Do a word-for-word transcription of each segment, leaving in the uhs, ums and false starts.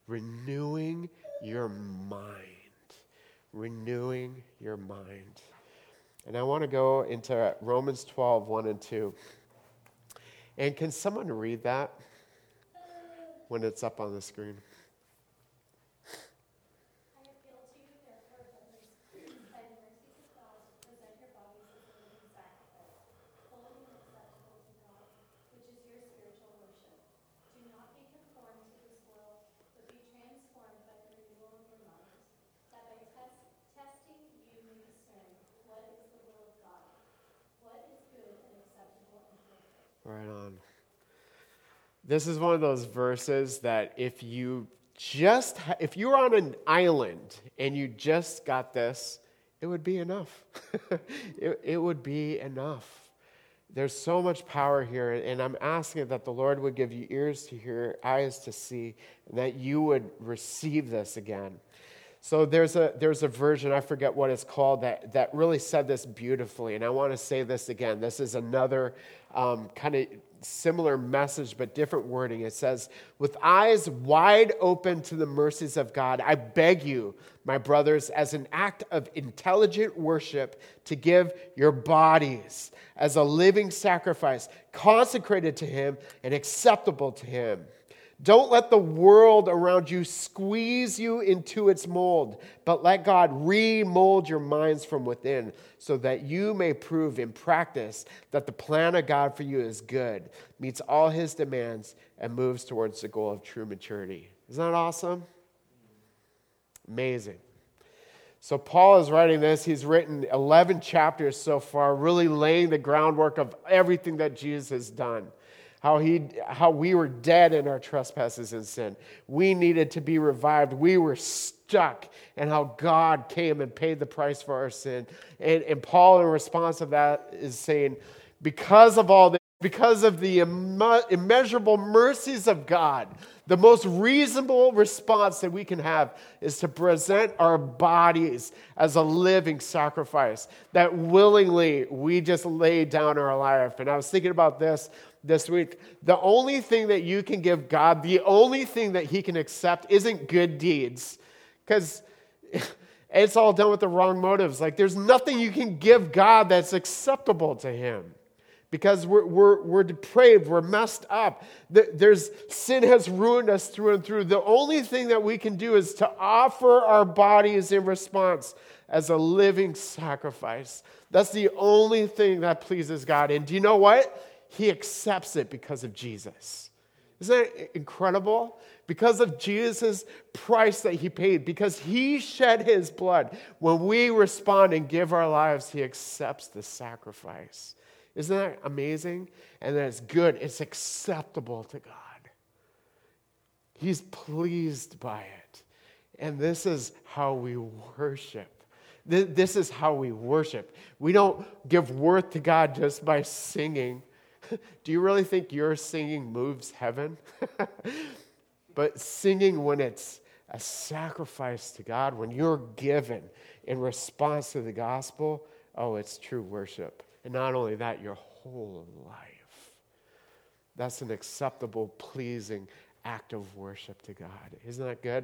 renewing your mind. Renewing your mind. And I want to go into Romans twelve, one and two. And can someone read that when it's up on the screen? Right on. This is one of those verses that if you just, ha- if you were on an island and you just got this, it would be enough. it, it would be enough. There's so much power here, and I'm asking that the Lord would give you ears to hear, eyes to see, and that you would receive this again. So there's a there's a version, I forget what it's called, that, that really said this beautifully. And I want to say this again. This is another um, kind of similar message, but different wording. It says, with eyes wide open to the mercies of God, I beg you, my brothers, as an act of intelligent worship, to give your bodies as a living sacrifice, consecrated to Him and acceptable to Him. Don't let the world around you squeeze you into its mold, but let God remold your minds from within so that you may prove in practice that the plan of God for you is good, meets all His demands, and moves towards the goal of true maturity. Isn't that awesome? Amazing. So Paul is writing this. He's written eleven chapters so far, really laying the groundwork of everything that Jesus has done. How he, how we were dead in our trespasses and sin. We needed to be revived. We were stuck. And how God came and paid the price for our sin. And, and Paul, in response to that, is saying, because of all this, because of the imme- immeasurable mercies of God, the most reasonable response that we can have is to present our bodies as a living sacrifice, that willingly we just lay down our life. And I was thinking about this this week. The only thing that you can give God, the only thing that He can accept isn't good deeds, because it's all done with the wrong motives. Like, there's nothing you can give God that's acceptable to Him. Because we're, we're, we're depraved, we're messed up. There's, sin has ruined us through and through. The only thing that we can do is to offer our bodies in response as a living sacrifice. That's the only thing that pleases God. And do you know what? He accepts it because of Jesus. Isn't that incredible? Because of Jesus' price that He paid, because He shed His blood. When we respond and give our lives, He accepts the sacrifice. Isn't that amazing? And that it's good. It's acceptable to God. He's pleased by it. And this is how we worship. This is how we worship. We don't give worth to God just by singing. Do you really think your singing moves heaven? But singing when it's a sacrifice to God, when you're given in response to the gospel, oh, it's true worship. And not only that, your whole life. That's an acceptable, pleasing act of worship to God. Isn't that good?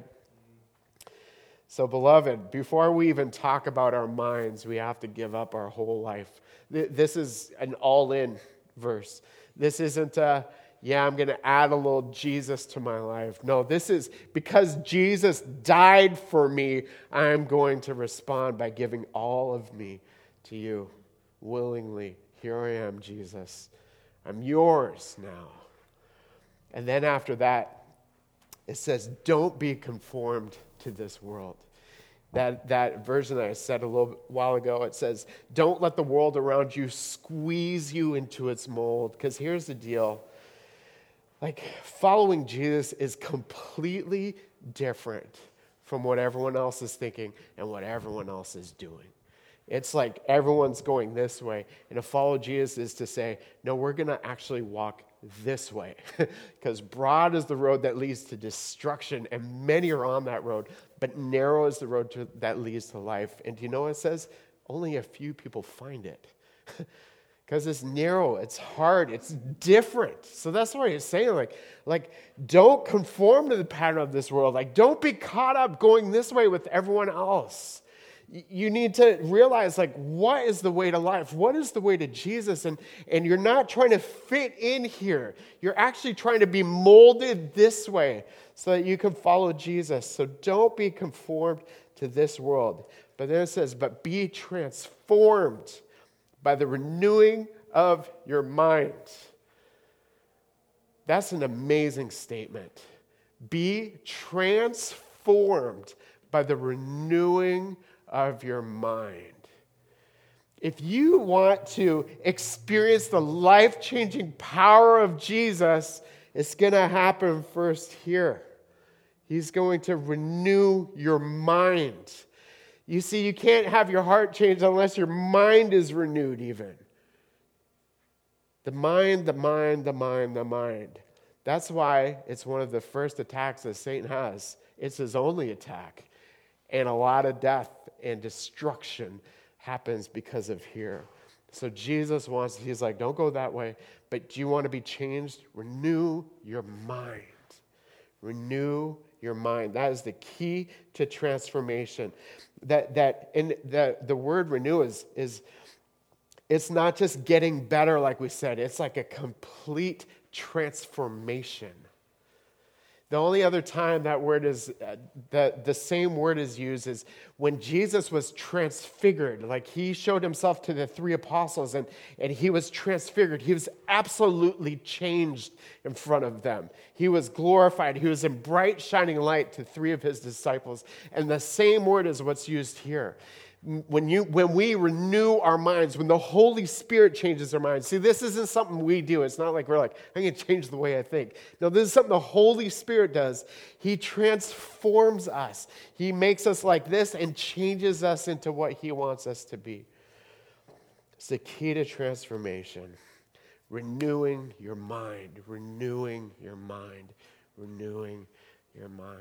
So, beloved, before we even talk about our minds, we have to give up our whole life. This is an all-in verse. This isn't a, yeah, I'm going to add a little Jesus to my life. No, this is because Jesus died for me, I'm going to respond by giving all of me to you. Willingly, here I am, Jesus. I'm yours now. And then after that, it says, don't be conformed to this world. That, that version that I said a little while ago, it says, don't let the world around you squeeze you into its mold. Because here's the deal. Like, following Jesus is completely different from what everyone else is thinking and what everyone else is doing. It's like everyone's going this way. And to follow Jesus is to say, no, we're going to actually walk this way. Because broad is the road that leads to destruction, and many are on that road. But narrow is the road to, that leads to life. And do you know what it says? Only a few people find it. Because it's narrow, it's hard, it's different. So that's what he's saying. Like, like, don't conform to the pattern of this world. Like, don't be caught up going this way with everyone else. You need to realize, like, what is the way to life? What is the way to Jesus? And, and you're not trying to fit in here. You're actually trying to be molded this way so that you can follow Jesus. So don't be conformed to this world. But then it says, but be transformed by the renewing of your mind. That's an amazing statement. Be transformed by the renewing of your mind. If you want to experience the life-changing power of Jesus, it's going to happen first here. He's going to renew your mind. You see, you can't have your heart changed unless your mind is renewed even. The mind, the mind, the mind, the mind. That's why it's one of the first attacks that Satan has. It's his only attack. And a lot of death and destruction happens because of here. So Jesus wants, he's like, don't go that way. But do you want to be changed? Renew your mind. Renew your mind. That is the key to transformation. That that and the, the word renew is, is it's not just getting better, like we said. It's like a complete transformation. The only other time that word is, uh, the, the same word is used is when Jesus was transfigured. Like he showed himself to the three apostles and, and he was transfigured. He was absolutely changed in front of them. He was glorified. He was in bright shining light to three of his disciples. And the same word is what's used here. When you, when we renew our minds, when the Holy Spirit changes our minds. See, this isn't something we do. It's not like we're like, I'm going to change the way I think. No, this is something the Holy Spirit does. He transforms us. He makes us like this and changes us into what he wants us to be. It's the key to transformation. Renewing your mind. Renewing your mind. Renewing your mind.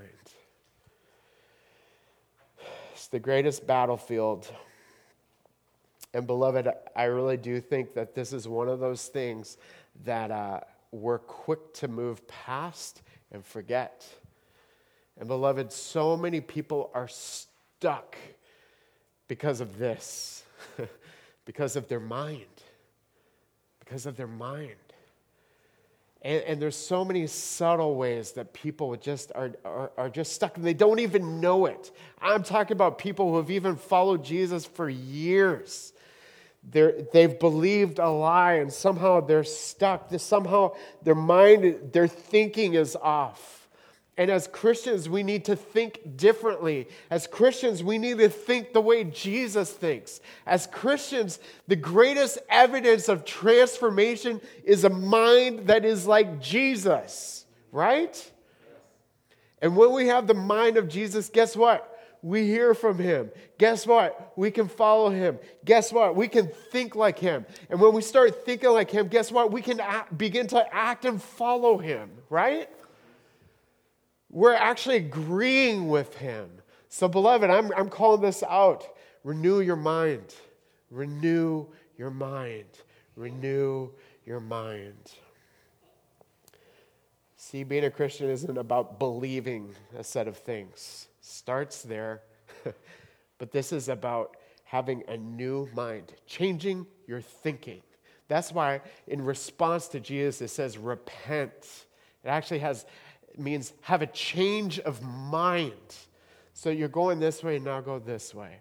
It's the greatest battlefield. And beloved, I really do think that this is one of those things that uh, we're quick to move past and forget. And beloved, so many people are stuck because of this, because of their mind, because of their mind. And, and there's so many subtle ways that people just are, are, are just stuck and they don't even know it. I'm talking about people who have even followed Jesus for years. They're, they've believed a lie and somehow they're stuck. Somehow their mind, their thinking is off. And as Christians, we need to think differently. As Christians, we need to think the way Jesus thinks. As Christians, the greatest evidence of transformation is a mind that is like Jesus, right? And when we have the mind of Jesus, guess what? We hear from him. Guess what? We can follow him. Guess what? We can think like him. And when we start thinking like him, guess what? We can act, begin to act and follow him, right? We're actually agreeing with him. So, beloved, I'm, I'm calling this out. Renew your mind. Renew your mind. Renew your mind. See, being a Christian isn't about believing a set of things. Starts there. But this is about having a new mind, changing your thinking. That's why in response to Jesus, it says repent. It actually has... means have a change of mind. So you're going this way, now go this way.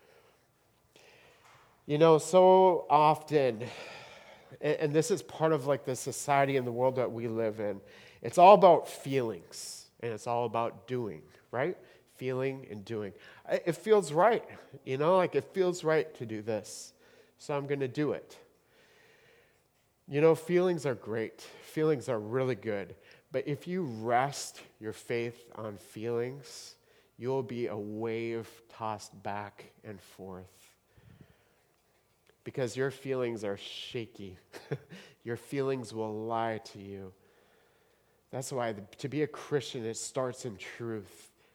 You know, so often, and, and this is part of like the society and the world that we live in, it's all about feelings and it's all about doing, right? Feeling and doing. It feels right, you know, like it feels right to do this. So I'm going to do it. You know, feelings are great. Feelings are really good. But if you rest your faith on feelings, you'll be a wave tossed back and forth. Because your feelings are shaky. Your feelings will lie to you. That's why to be a Christian, it starts in truth.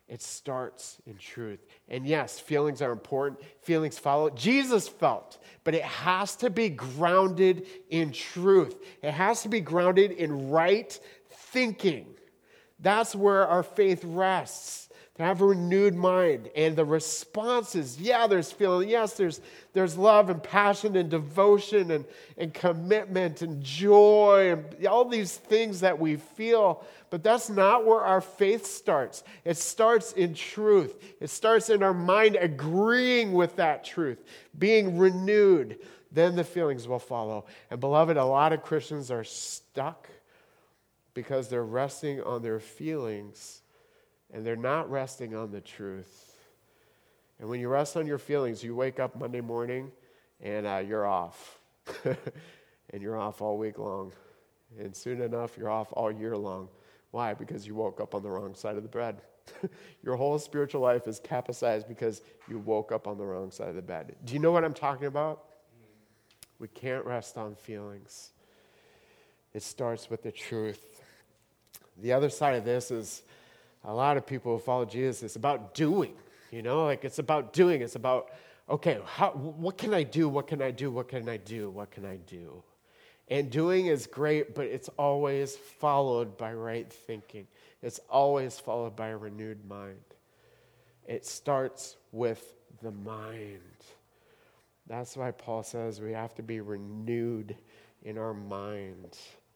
It starts in truth. And yes, feelings are important. Feelings follow. Jesus felt, but it has to be grounded in truth. It has to be grounded in right thinking. That's where our faith rests. To have a renewed mind. And the response is, yeah, there's feeling. Yes, there's, there's love and passion and devotion and, and commitment and joy and all these things that we feel. But that's not where our faith starts. It starts in truth. It starts in our mind agreeing with that truth, being renewed. Then the feelings will follow. And beloved, a lot of Christians are stuck because they're resting on their feelings and they're not resting on the truth. And when you rest on your feelings, you wake up Monday morning and uh, you're off. And you're off all week long. And soon enough, you're off all year long. Why? Because you woke up on the wrong side of the bed. Your whole spiritual life is capsized because you woke up on the wrong side of the bed. Do you know what I'm talking about? We can't rest on feelings. It starts with the truth. The other side of this is a lot of people who follow Jesus, it's about doing. You know, like it's about doing. It's about, okay, how, what can I do? What can I do? What can I do? What can I do? And doing is great, but it's always followed by right thinking. It's always followed by a renewed mind. It starts with the mind. That's why Paul says we have to be renewed in our mind.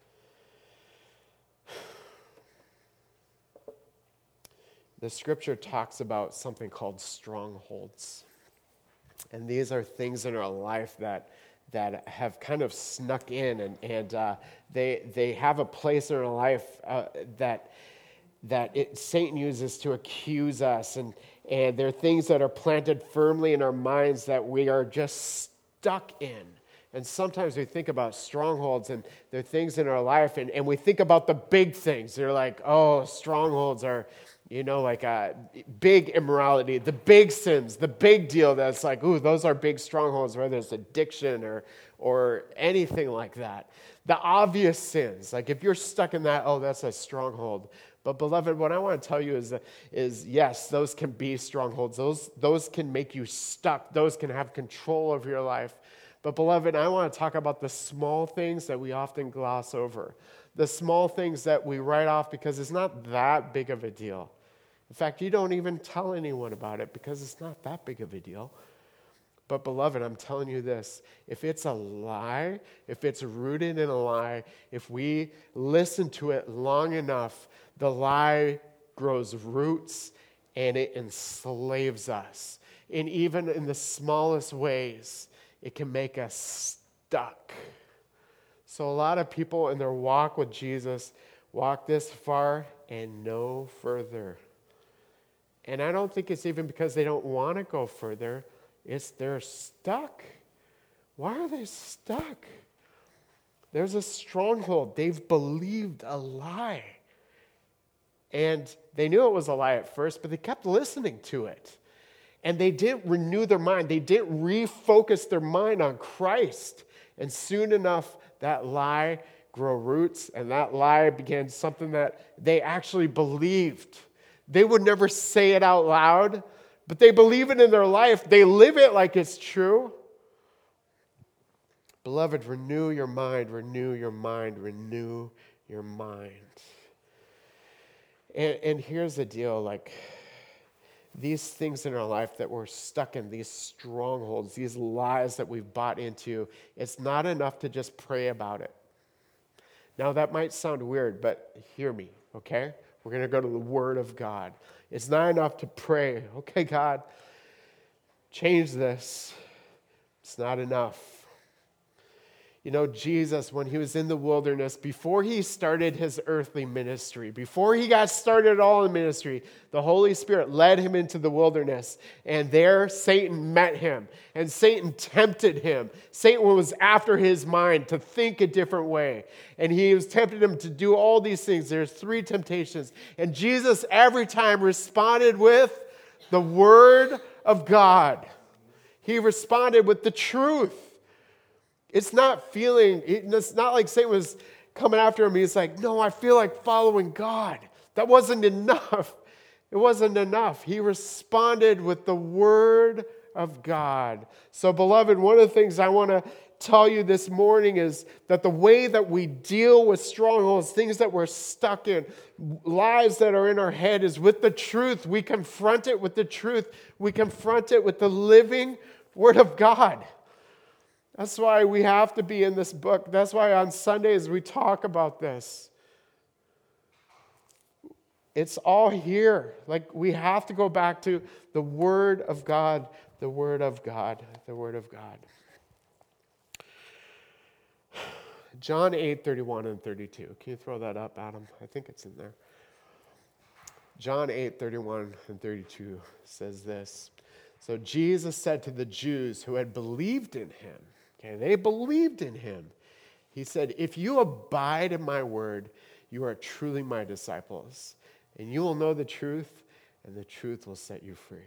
The scripture talks about something called strongholds. And these are things in our life that that have kind of snuck in, and, and uh, they they have a place in our life uh, that that it, Satan uses to accuse us, and, and they're things that are planted firmly in our minds that we are just stuck in. And sometimes we think about strongholds, and they're things in our life, and, and we think about the big things. They're like, oh, strongholds are, you know, like a big immorality, the big sins, the big deal that's like, ooh, those are big strongholds, whether it's addiction or or anything like that. The obvious sins, like if you're stuck in that, oh, that's a stronghold. But beloved, what I want to tell you is, is yes, those can be strongholds. Those, those can make you stuck. Those can have control of your life. But beloved, I want to talk about the small things that we often gloss over. The small things that we write off because it's not that big of a deal. In fact, you don't even tell anyone about it because it's not that big of a deal. But beloved, I'm telling you this, if it's a lie, if it's rooted in a lie, if we listen to it long enough, the lie grows roots and it enslaves us. And even in the smallest ways, it can make us stuck. So a lot of people in their walk with Jesus walk this far and no further. And I don't think it's even because they don't want to go further. It's they're stuck. Why are they stuck? There's a stronghold. They've believed a lie. And they knew it was a lie at first, but they kept listening to it. And they didn't renew their mind. They didn't refocus their mind on Christ. And soon enough, that lie grew roots, and that lie began something that they actually believed. They would never say it out loud, but they believe it in their life. They live it like it's true. Beloved, renew your mind, renew your mind, renew your mind. And, and here's the deal, like these things in our life that we're stuck in, these strongholds, these lies that we've bought into, it's not enough to just pray about it. Now that might sound weird, but hear me, okay? We're going to go to the Word of God. It's not enough to pray, okay, God, change this. It's not enough. You know, Jesus, when he was in the wilderness, before he started his earthly ministry, before he got started at all in ministry, the Holy Spirit led him into the wilderness. And there Satan met him. And Satan tempted him. Satan was after his mind to think a different way. And he was tempting him to do all these things. There's three temptations. And Jesus every time responded with the Word of God. He responded with the truth. It's not feeling, it's not like Satan was coming after him. He's like, no, I feel like following God. That wasn't enough. It wasn't enough. He responded with the word of God. So, beloved, one of the things I want to tell you this morning is that the way that we deal with strongholds, things that we're stuck in, lies that are in our head, is with the truth. We confront it with the truth. We confront it with the living word of God. That's why we have to be in this book. That's why on Sundays we talk about this. It's all here. Like, we have to go back to the Word of God, the Word of God, the Word of God. John eight, thirty-one and thirty-two. Can you throw that up, Adam? I think it's in there. John eight, thirty-one and thirty-two says this. So Jesus said to the Jews who had believed in him, okay, they believed in him. He said, if you abide in my word, you are truly my disciples. And you will know the truth, and the truth will set you free.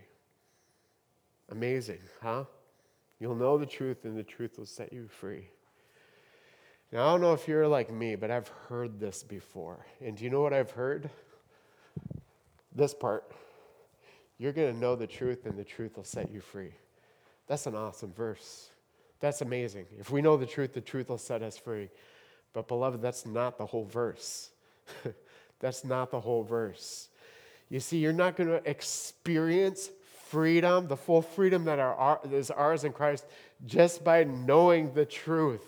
Amazing, huh? You'll know the truth, and the truth will set you free. Now, I don't know if you're like me, but I've heard this before. And do you know what I've heard? This part. You're going to know the truth, and the truth will set you free. That's an awesome verse. That's amazing. If we know the truth, the truth will set us free. But, beloved, that's not the whole verse. That's not the whole verse. You see, you're not going to experience freedom, the full freedom that are, is ours in Christ, just by knowing the truth.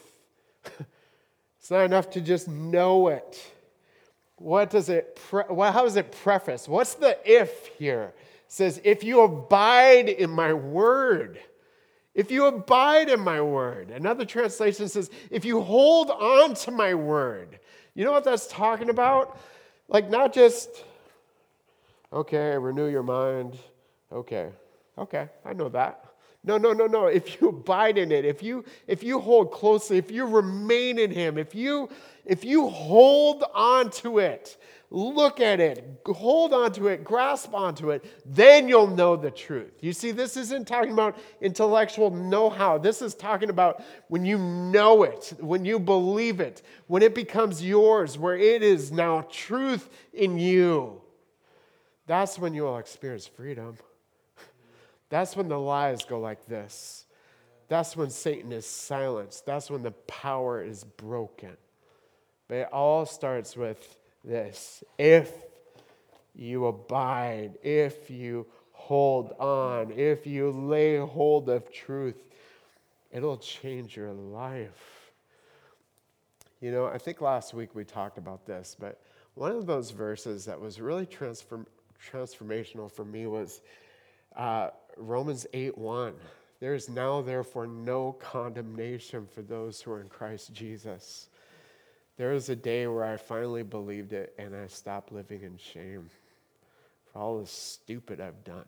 It's not enough to just know it. What does it, pre- well, how is it prefaced? What's the if here? It says, if you abide in my word. If you abide in my word. Another translation says, if you hold on to my word. You know what that's talking about? Like, not just, okay, renew your mind. Okay, okay, I know that. No, no, no, no. If you abide in it, if you if you hold closely, if you remain in him, if you if you hold on to it, look at it, hold on to it, grasp onto it, then you'll know the truth. You see, this isn't talking about intellectual know-how. This is talking about when you know it, when you believe it, when it becomes yours, where it is now truth in you. That's when you will experience freedom. That's when the lies go like this. That's when Satan is silenced. That's when the power is broken. But it all starts with this. If you abide, if you hold on, if you lay hold of truth, it'll change your life. You know, I think last week we talked about this, but one of those verses that was really transform, transformational for me was uh, Romans eight one. There is now, therefore, no condemnation for those who are in Christ Jesus. There was a day where I finally believed it and I stopped living in shame for all the stupid I've done.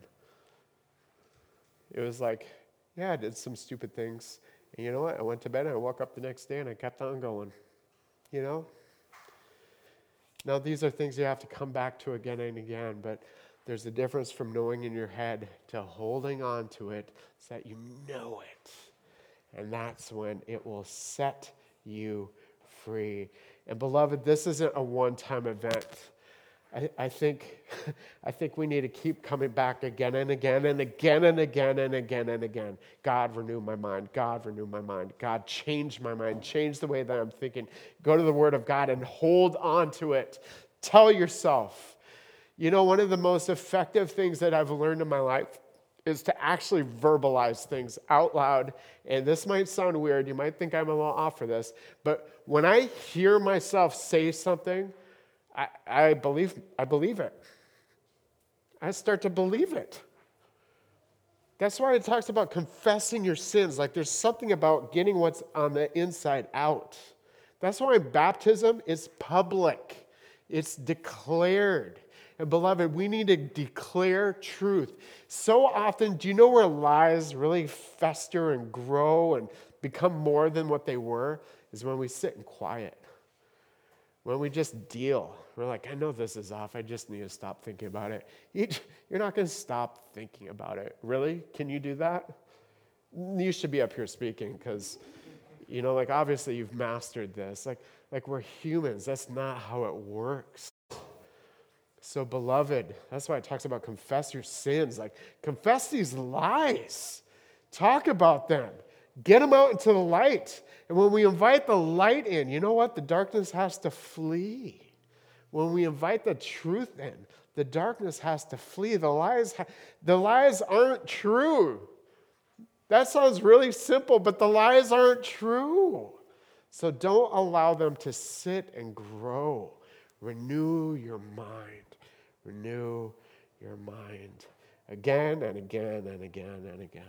It was like, yeah, I did some stupid things. And you know what? I went to bed and I woke up the next day and I kept on going. You know? Now, these are things you have to come back to again and again, but there's a difference from knowing in your head to holding on to it so that you know it. And that's when it will set you free. And beloved, this isn't a one-time event. I, I think I think we need to keep coming back again and again and again and again and again and again. God, renew my mind. God, renew my mind. God, change my mind. Change the way that I'm thinking. Go to the Word of God and hold on to it. Tell yourself. You know, one of the most effective things that I've learned in my life is to actually verbalize things out loud. And this might sound weird. You might think I'm a little off for this. But when I hear myself say something, I, I believe I believe it. I start to believe it. That's why it talks about confessing your sins. Like, there's something about getting what's on the inside out. That's why baptism is public. It's declared. And beloved, we need to declare truth. So often, do you know where lies really fester and grow and become more than what they were? Is when we sit in quiet. When we just deal. We're like, I know this is off. I just need to stop thinking about it. You're not going to stop thinking about it. Really? Can you do that? You should be up here speaking because, you know, like, obviously you've mastered this. Like, like we're humans. That's not how it works. So, beloved, that's why it talks about confess your sins. Like, confess these lies. Talk about them. Get them out into the light. And when we invite the light in, you know what? The darkness has to flee. When we invite the truth in, the darkness has to flee. The lies, ha- the lies aren't true. That sounds really simple, but the lies aren't true. So don't allow them to sit and grow. Renew your mind. Renew your mind again and again and again and again.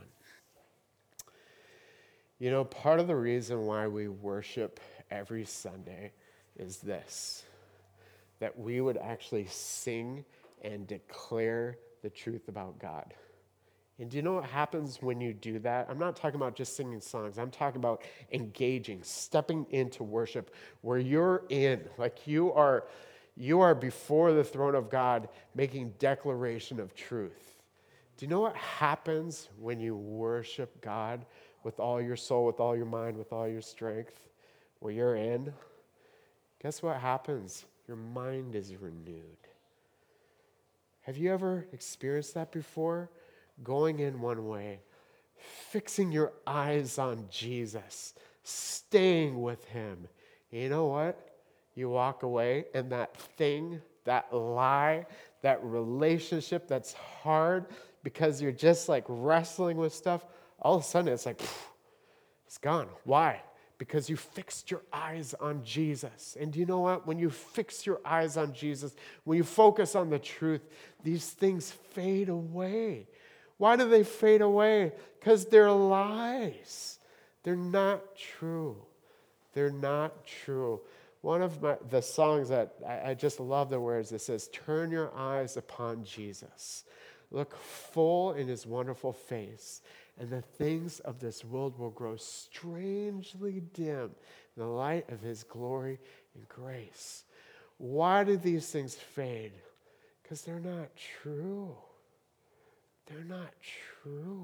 You know, part of the reason why we worship every Sunday is this, that we would actually sing and declare the truth about God. And do you know what happens when you do that? I'm not talking about just singing songs. I'm talking about engaging, stepping into worship where you're in, like you are, you are before the throne of God making declaration of truth. Do you know what happens when you worship God with all your soul, with all your mind, with all your strength? Where you're in, guess what happens? Your mind is renewed. Have you ever experienced that before? Going in one way, fixing your eyes on Jesus, staying with him. You know what? You walk away and that thing, that lie, that relationship that's hard because you're just like wrestling with stuff, all of a sudden it's like, phew, it's gone. Why? Because you fixed your eyes on Jesus. And do you know what? When you fix your eyes on Jesus, when you focus on the truth, these things fade away. Why do they fade away? Because they're lies. They're not true. They're not true. One of my, the songs that I, I just love the words, it says, turn your eyes upon Jesus. Look full in his wonderful face, and the things of this world will grow strangely dim in the light of his glory and grace. Why do these things fade? Because they're not true. They're not true.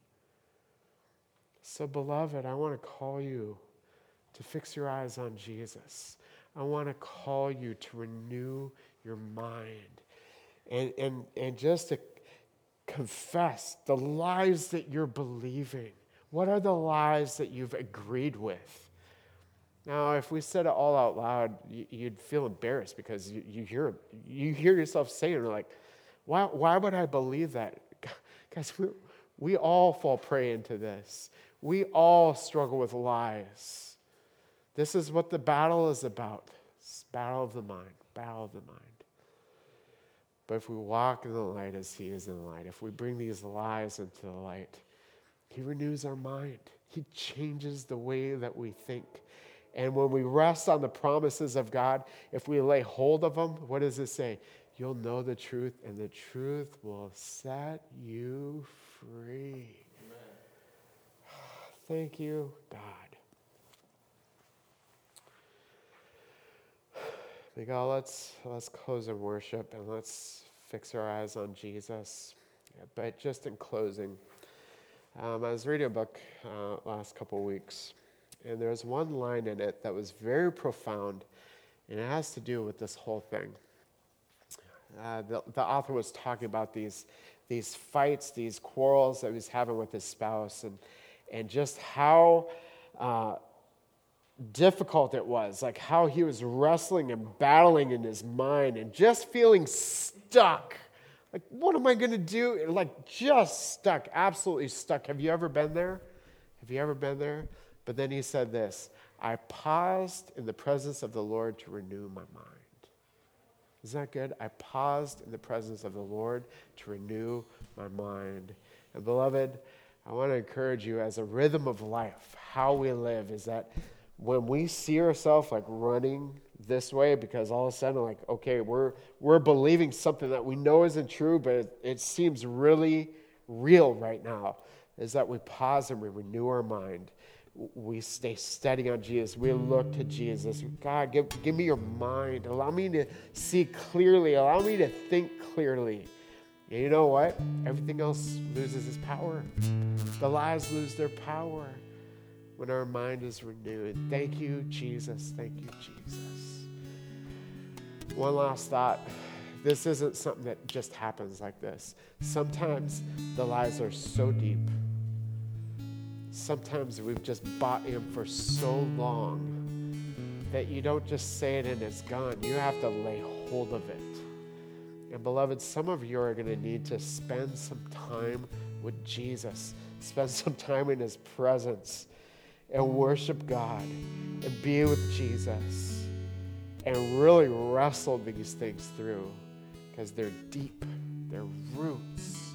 So, beloved, I want to call you to fix your eyes on Jesus. I want to call you to renew your mind and, and, and just to confess the lies that you're believing. What are the lies that you've agreed with? Now, if we said it all out loud, you'd feel embarrassed because you, you hear you hear yourself saying, like, why, why would I believe that? Guys, we, we all fall prey into this. We all struggle with lies. This is what the battle is about. It's battle of the mind, battle of the mind. But if we walk in the light as he is in the light, if we bring these lies into the light, he renews our mind. He changes the way that we think. And when we rest on the promises of God, if we lay hold of them, what does it say? You'll know the truth, and the truth will set you free. Amen. Thank you, God. God, let's let's close in worship and let's fix our eyes on Jesus. But just in closing, um, I was reading a book uh, last couple weeks, and there's one line in it that was very profound, and it has to do with this whole thing. Uh, the, the author was talking about these these fights, these quarrels that he was having with his spouse, and and just how uh, difficult it was, like how he was wrestling and battling in his mind and just feeling stuck. Like, what am I going to do? Like, just stuck, absolutely stuck. Have you ever been there? Have you ever been there? But then he said this, I paused in the presence of the Lord to renew my mind. Isn't that good? I paused in the presence of the Lord to renew my mind. And beloved, I want to encourage you as a rhythm of life, how we live is that when we see ourselves like running this way, because all of a sudden, like, okay, we're we're believing something that we know isn't true, but it, it seems really real right now, is that we pause and we renew our mind. We stay steady on Jesus. We look to Jesus. God, give, give me your mind. Allow me to see clearly. Allow me to think clearly. And you know what? Everything else loses its power. The lies lose their power when our mind is renewed. Thank you, Jesus. Thank you, Jesus. One last thought. this isn't something that just happens like this. Sometimes the lies are so deep. Sometimes we've just bought in for so long that you don't just say it and it's gone. You have to lay hold of it. And beloved, some of you are going to need to spend some time with Jesus, spend some time in his presence and worship God and be with Jesus and really wrestle these things through because they're deep, they're roots.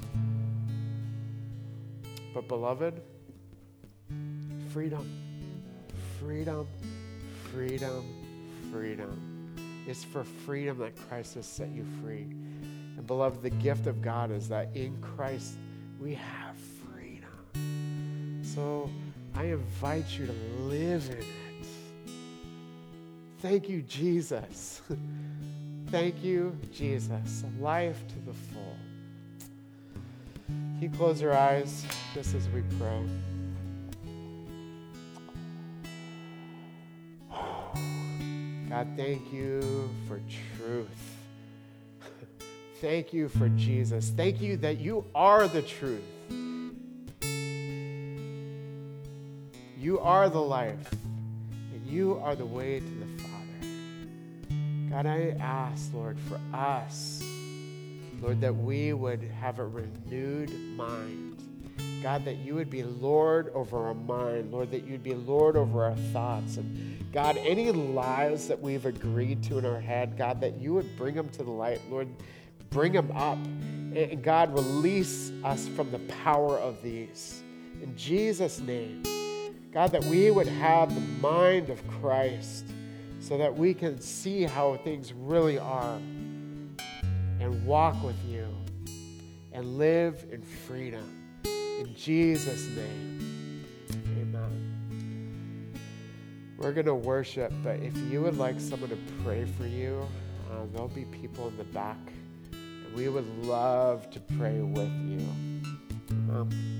But beloved, freedom, freedom, freedom, freedom. It's for freedom that Christ has set you free. And beloved, the gift of God is that in Christ we have freedom. So I invite you to live in it. Thank you, Jesus. Thank you, Jesus. Life to the full. Can you close your eyes just as we pray? God, thank you for truth. Thank you for Jesus. Thank you that you are the truth. You are the life, and you are the way to the Father. God, I ask, Lord, for us, Lord, that we would have a renewed mind. God, that you would be Lord over our mind. Lord, that you'd be Lord over our thoughts. And God, any lies that we've agreed to in our head, God, that you would bring them to the light. Lord, bring them up. And God, release us from the power of these. In Jesus' name, God, that we would have the mind of Christ so that we can see how things really are and walk with you and live in freedom. In Jesus' name, amen. We're going to worship, but if you would like someone to pray for you, uh, there'll be people in the back, and we would love to pray with you. Um,